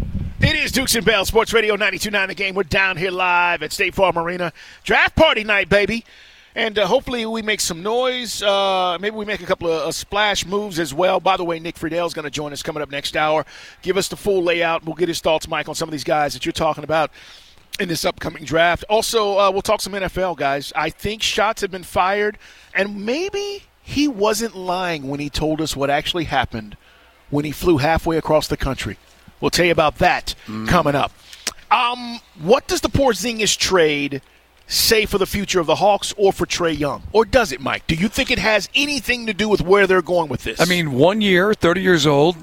It is Dukes and Bell, Sports Radio 92.9 The Game. We're down here live at State Farm Arena. Draft party night, baby. And hopefully we make some noise. Maybe we make a couple of splash moves as well. By the way, Nick Friedel is going to join us coming up next hour. Give us the full layout. We'll get his thoughts, Mike, on some of these guys that you're talking about in this upcoming draft. Also, we'll talk some NFL, guys. I think shots have been fired, and maybe he wasn't lying when he told us what actually happened when he flew halfway across the country. We'll tell you about that coming up. What does the Porzingis trade say for the future of the Hawks or for Trae Young? Or does it, Mike? Do you think it has anything to do with where they're going with this? I mean, 1 year, 30 years old.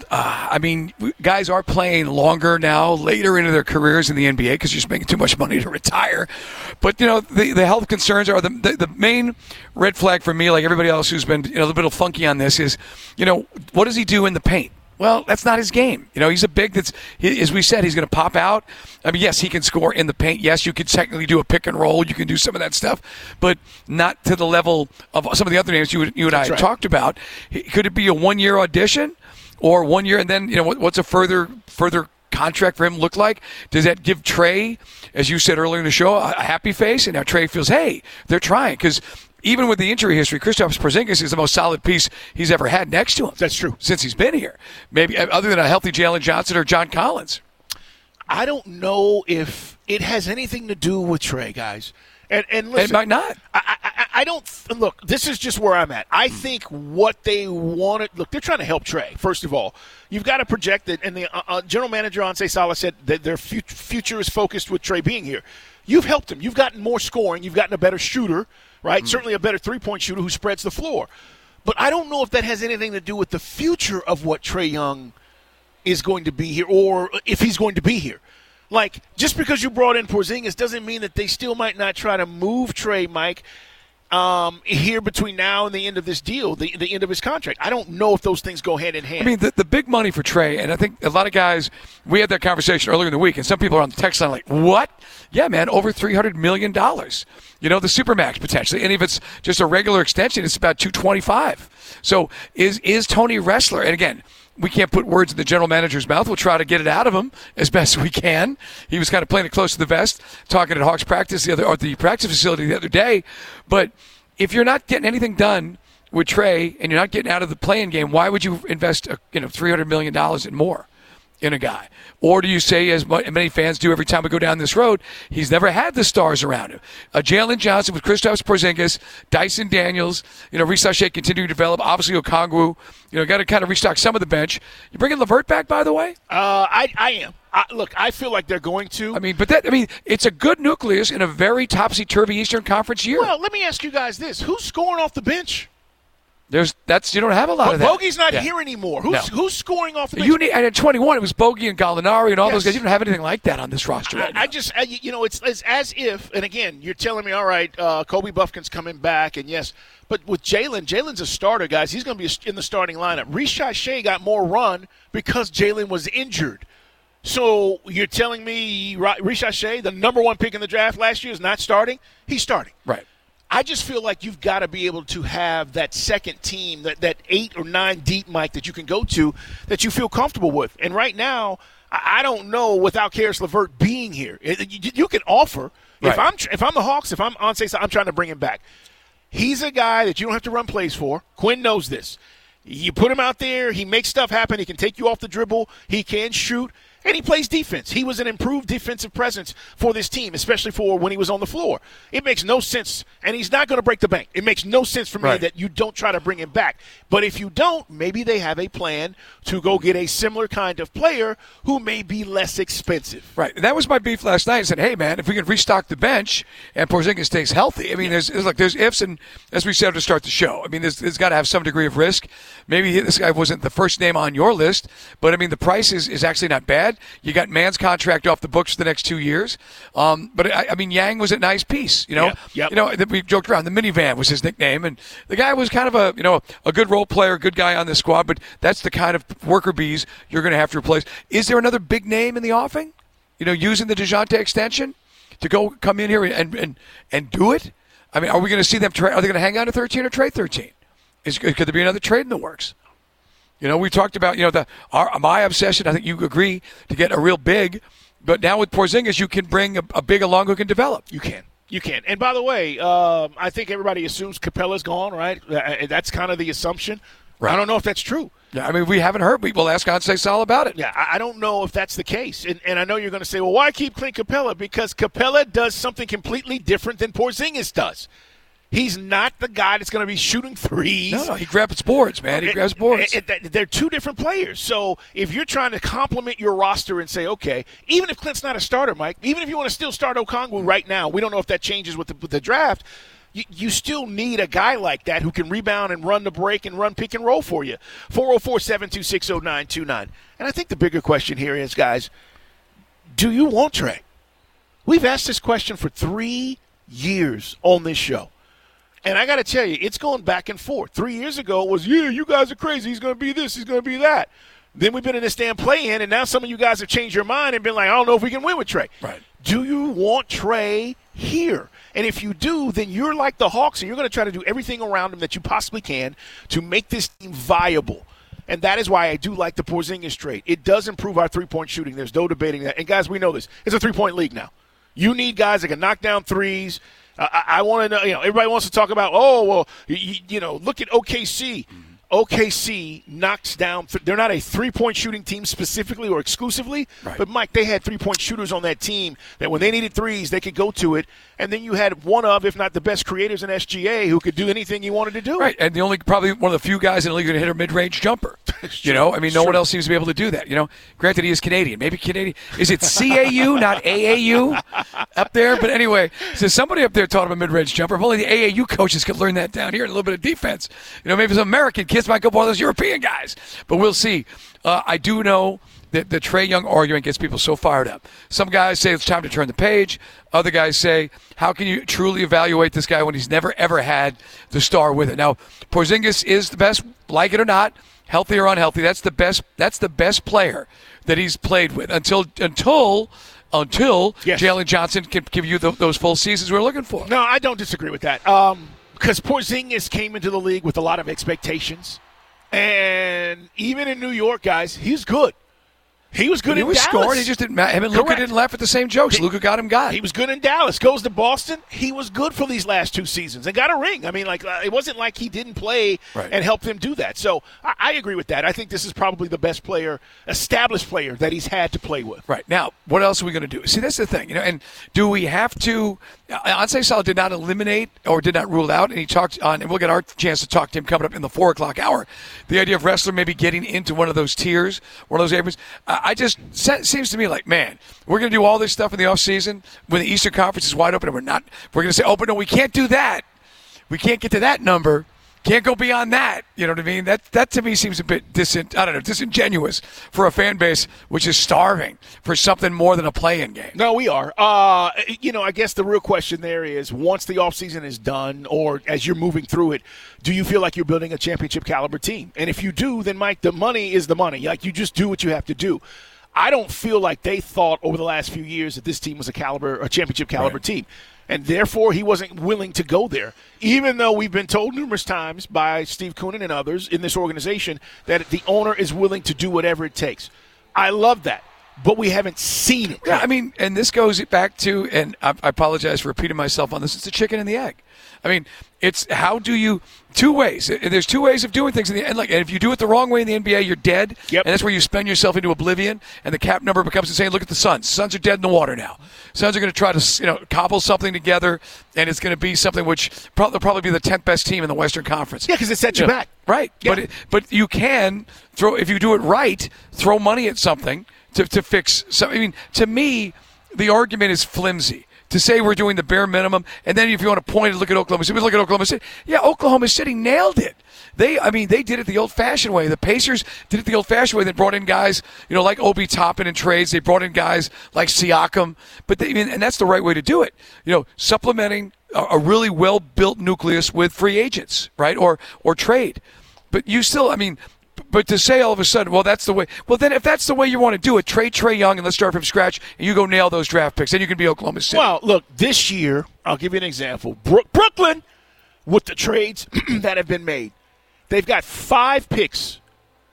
Guys are playing longer now, later into their careers in the NBA because you're just making too much money to retire. But, the health concerns are the main red flag for me, like everybody else who's been a little bit funky on this, is, what does he do in the paint? Well, that's not his game. He's a big that's, as we said, he's going to pop out. I mean, yes, he can score in the paint. Yes, you could technically do a pick and roll. You can do some of that stuff, but not to the level of some of the other names you and I had talked about. Could it be a 1 year audition or 1 year and then, what's a further contract for him look like? Does that give Trae, as you said earlier in the show, a happy face? And now Trae feels, hey, they're trying, because even with the injury history, Kristaps Porzingis is the most solid piece he's ever had next to him. That's true. Since he's been here. Maybe other than a healthy Jalen Johnson or John Collins. I don't know if it has anything to do with Trae, guys. And listen, it might not. I don't – look, this is just where I'm at. I think what they wanted – look, they're trying to help Trae, first of all. You've got to project it, and the general manager, Ansei Salah, said that their future is focused with Trae being here. You've helped him. You've gotten more scoring. You've gotten a better shooter, right? Certainly a better three-point shooter who spreads the floor. But I don't know if that has anything to do with the future of what Trae Young is going to be here or if he's going to be here. Like, just because you brought in Porzingis doesn't mean that they still might not try to move Trae, Mike, here between now and the end of this deal, the end of his contract. I don't know if those things go hand in hand. I mean, the big money for Trae, and I think a lot of guys, we had that conversation earlier in the week, and some people are on the text line like, what? Yeah, man, over $300 million. The Supermax potentially. And if it's just a regular extension, it's about $225. So is Tony Ressler, and again, we can't put words in the general manager's mouth. We'll try to get it out of him as best we can. He was kind of playing it close to the vest, talking at Hawks practice the practice facility the other day. But if you're not getting anything done with Trae and you're not getting out of the playing game, why would you invest $300 million and more in a guy? Or do you say, as many fans do every time we go down this road, he's never had the stars around him? Jalen Johnson with Kristaps Porzingis, Dyson Daniels, Reece Shea continuing to develop, obviously Okongwu, got to kind of restock some of the bench. You bringing LeVert back, by the way? I am. Look, I feel like they're going to. It's a good nucleus in a very topsy-turvy Eastern Conference year. Well, let me ask you guys this. Who's scoring off the bench? You don't have a lot of that. Bogey's not here anymore. Who's scoring off the bench? And at 21, it was Bogey and Gallinari and all those guys. You don't have anything like that on this roster right now. It's as if, and again, you're telling me, all right, Kobe Buffkin's coming back, and yes, but with Jalen's a starter, guys. He's going to be in the starting lineup. Reece Shea got more run because Jalen was injured. So you're telling me Reece Shea, the number one pick in the draft last year, is not starting? He's starting. Right. I just feel like you've got to be able to have that second team, that 8 or 9 deep, Mike, that you can go to that you feel comfortable with. And right now, I don't know without Caris LeVert being here. You can offer. Right. If I'm the Hawks, if I'm Ansei, I'm trying to bring him back. He's a guy that you don't have to run plays for. Quinn knows this. You put him out there, he makes stuff happen. He can take you off the dribble. He can shoot. And he plays defense. He was an improved defensive presence for this team, especially for when he was on the floor. It makes no sense, and he's not going to break the bank. It makes no sense for me that you don't try to bring him back. But if you don't, maybe they have a plan to go get a similar kind of player who may be less expensive. Right. And that was my beef last night. I said, hey, man, if we can restock the bench and Porzingis stays healthy, there's ifs, and as we said to start the show, there's got to have some degree of risk. Maybe this guy wasn't the first name on your list, but, the price is actually not bad. You got Mann's contract off the books for the next 2 years. But Yang was a nice piece, we joked around. The minivan was his nickname. And the guy was kind of a good role player, good guy on the squad. But that's the kind of worker bees you're going to have to replace. Is there another big name in the offing? Using the DeJounte extension to come in here and do it? Are we going to see them are they going to hang on to 13 or trade 13? Could there be another trade in the works? You know, we talked about, my obsession, I think you agree, to get a real big. But now with Porzingis, you can bring a big along who can develop. You can. And by the way, I think everybody assumes Capella's gone, right? That's kind of the assumption. Right. I don't know if that's true. Yeah, I mean, we haven't heard. We'll ask Ansei Sal about it. Yeah, I don't know if that's the case. And I know you're going to say, well, why keep Clint Capella? Because Capella does something completely different than Porzingis does. He's not the guy that's going to be shooting threes. No, he grabs boards, man. He grabs boards. They're two different players. So if you're trying to complement your roster and say, okay, even if Clint's not a starter, Mike, even if you want to still start Okongwu right now, we don't know if that changes with the draft, you still need a guy like that who can rebound and run the break and run pick and roll for you. 404-726-0929. And I think the bigger question here is, guys, do you want Trey? We've asked this question for 3 years on this show. And I got to tell you, it's going back and forth. 3 years ago it was, you guys are crazy. He's going to be this. He's going to be that. Then we've been in this damn play-in, and now some of you guys have changed your mind and been like, I don't know if we can win with Trey. Right. Do you want Trey here? And if you do, then you're like the Hawks, and you're going to try to do everything around him that you possibly can to make this team viable. And that is why I do like the Porzingis trade. It does improve our three-point shooting. There's no debating that. And, guys, we know this. It's a three-point league now. You need guys that can knock down threes. I want to know, everybody wants to talk about, look at OKC. OKC knocks down – they're not a three-point shooting team specifically or exclusively, right. But, Mike, they had three-point shooters on that team that when they needed threes, they could go to it. And then you had one of, if not the best creators in SGA who could do anything you wanted to do. Right, and probably one of the few guys in the league who can hit a mid-range jumper. No one else seems to be able to do that. Granted, he is Canadian. Maybe Canadian. Is it CAU, not AAU up there? But anyway, so somebody up there taught him a mid-range jumper. If only the AAU coaches could learn that down here and a little bit of defense. Maybe some American kids might go for those European guys. But we'll see. I do know that the Trae Young argument gets people so fired up. Some guys say it's time to turn the page. Other guys say, how can you truly evaluate this guy when he's never, ever had the star with it? Now, Porzingis is the best, like it or not, healthy or unhealthy. That's the best player that he's played with until yes. Jalen Johnson can give you those full seasons we're looking for. No, I don't disagree with that. Because Porzingis came into the league with a lot of expectations. And even in New York, guys, he's good. He was good in Dallas. Scoring. He just didn't. Him and Luka didn't laugh at the same jokes. Luka got him. He was good in Dallas. Goes to Boston. He was good for these last 2 seasons and got a ring. I mean, it wasn't like he didn't play and help them do that. So I agree with that. I think this is probably the best player, established player that he's had to play with. Right now, what else are we going to do? See, that's the thing. And do we have to? Ansei Sal did not eliminate or did not rule out, and he talked on, and we'll get our chance to talk to him coming up in the 4 o'clock hour. The idea of Wrestler maybe getting into one of those tiers, one of those Abrams. Seems to me like, man, we're going to do all this stuff in the offseason when the Eastern Conference is wide open, and we're going to say, but no, we can't do that. We can't get to that number. Can't go beyond that. You know what I mean? That to me seems a bit disingenuous for a fan base which is starving for something more than a play-in game. No, we are. I guess the real question there is, once the offseason is done or as you're moving through it, do you feel like you're building a championship caliber team? And if you do, then, Mike, the money is the money. Like, you just do what you have to do. I don't feel like they thought over the last few years that this team was a championship caliber team. And therefore, he wasn't willing to go there, even though we've been told numerous times by Steve Koonin and others in this organization that the owner is willing to do whatever it takes. I love that, but we haven't seen it. Yeah, I mean, and this goes back to, and I apologize for repeating myself on this, it's the chicken and the egg. I mean, it's how do you – 2 ways. There's 2 ways of doing things. And if you do it the wrong way in the NBA, you're dead. Yep. And that's where you spend yourself into oblivion, and the cap number becomes insane. Look at the Suns. Suns are dead in the water now. Suns are going to try to cobble something together, and it's going to be something which they'll probably be the 10th best team in the Western Conference. Yeah, because it sets you back. Right. Yeah. But you can throw – if you do it right, throw money at something to fix – I mean, to me, the argument is flimsy. To say we're doing the bare minimum, and then if you want to point and look at Oklahoma City, look at Oklahoma City. Yeah, Oklahoma City nailed it. They did it the old-fashioned way. The Pacers did it the old-fashioned way. They brought in guys, like Obi Toppin in trades. They brought in guys like Siakam. And that's the right way to do it. Supplementing a really well-built nucleus with free agents, right, or trade. But you still, But to say all of a sudden, well, that's the way. Well, then if that's the way you want to do it, trade Trae Young and let's start from scratch, and you go nail those draft picks, then you can be Oklahoma City. Well, look, this year, I'll give you an example. Brooklyn, with the trades that have been made, they've got 5 picks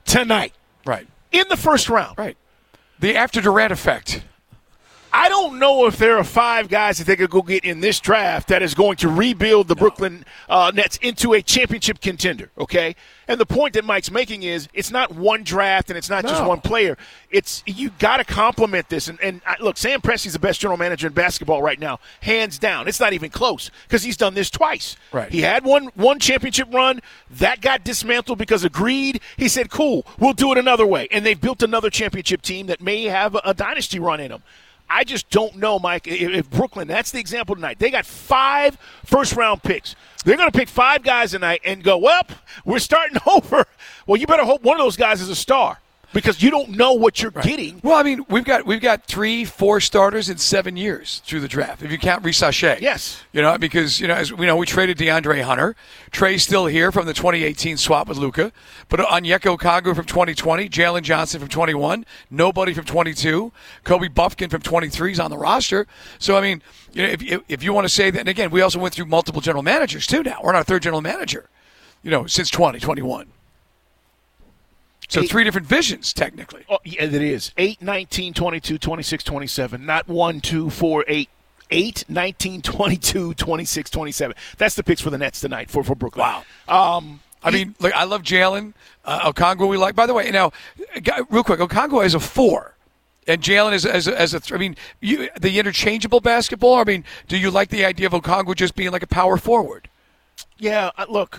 tonight. Right. In the first round. Right. The after Durant effect. I don't know if there are 5 guys that they could go get in this draft that is going to rebuild the Brooklyn Nets into a championship contender, okay? And the point that Mike's making is it's not one draft and it's not just one player. It's you got to complement this. And look, Sam Presti's the best general manager in basketball right now, hands down. It's not even close because he's done this twice. Right. He had one championship run. That got dismantled because of greed. He said, cool, we'll do it another way. And they've built another championship team that may have a dynasty run in them. I just don't know, Mike, if Brooklyn, that's the example tonight. They got 5 first-round picks. They're going to pick 5 guys tonight and go, well, we're starting over. Well, you better hope one of those guys is a star because you don't know what you're getting. Well, I mean, we've got 3-4 starters in 7 years through the draft, if you count Reece Sachet. Yes. Because, as we know, we traded DeAndre Hunter. Trey's still here from the 2018 swap with Luka. But Onyeka Okongwu from 2020, Jalen Johnson from 21, nobody from 22, Kobe Buffkin from 23 is on the roster. So, I mean, if you want to say that, and again, we also went through multiple general managers, too, now. We're on our 3rd general manager, since 2021. So 3 different visions, technically. Oh, yeah, it is. 8, 19, 22, 26, 27. Not 1, 2, 4, 8. 8, 19, 22, 26, 27. That's the picks for the Nets tonight for Brooklyn. Wow. I mean, look, I love Jalen. Okongwu we like. By the way, now, real quick, Okongwu has a 4. And Jalen is as a 3. I mean, the interchangeable basketball, I mean, do you like the idea of Okongwu just being like a power forward? Yeah, look,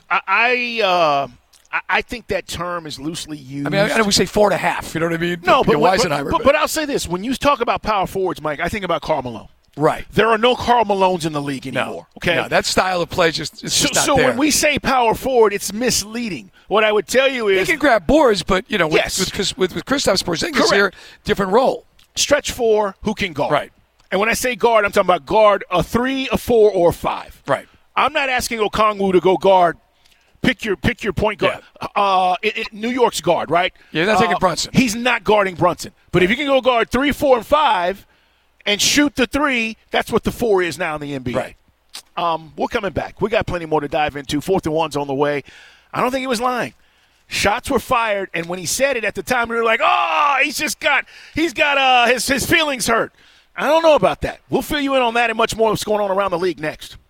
I think that term is loosely used. I mean, I know we say 4.5. You know what I mean? No, but I'll say this. When you talk about power forwards, Mike, I think about Karl Malone. Right. There are no Karl Malones in the league anymore. Okay. No, that style of play just not there. So when we say power forward, it's misleading. What I would tell you is he can grab boards, but with Kristaps Porzingis here, different role. Stretch 4, who can guard? Right. And when I say guard, I'm talking about guard a 3, a 4, or a 5. Right. I'm not asking Okongwu to go guard. Pick your point guard. Yeah. New York's guard, right? Yeah, that's taking Brunson. He's not guarding Brunson. But if you can go guard 3, 4, and 5 and shoot the 3, that's what the 4 is now in the NBA. Right. We're coming back. We got plenty more to dive into. 4th and 1's on the way. I don't think he was lying. Shots were fired, and when he said it at the time, we were like, oh, he's got his feelings hurt. I don't know about that. We'll fill you in on that and much more what's going on around the league next.